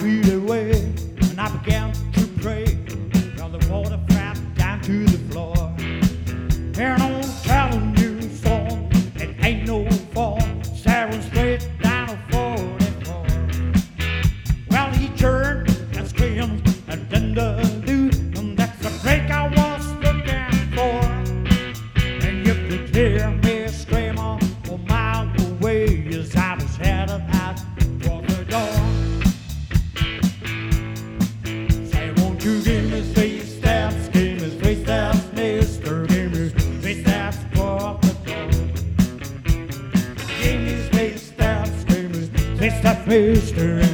feet away, and I began to pray. Well, the water fell down to the floor. And I'm telling you, son, it ain't no fall. Staring straight down a 44. Well, he turned and screamed and then the dude, and that's the break I was looking for. And you could hear me scream a mile away as I was headed out for the door. Say, won't you give me 3 steps, give me 3 steps, mister, give me 3 steps for the door. Give me 3 steps, give me 3 steps, mister.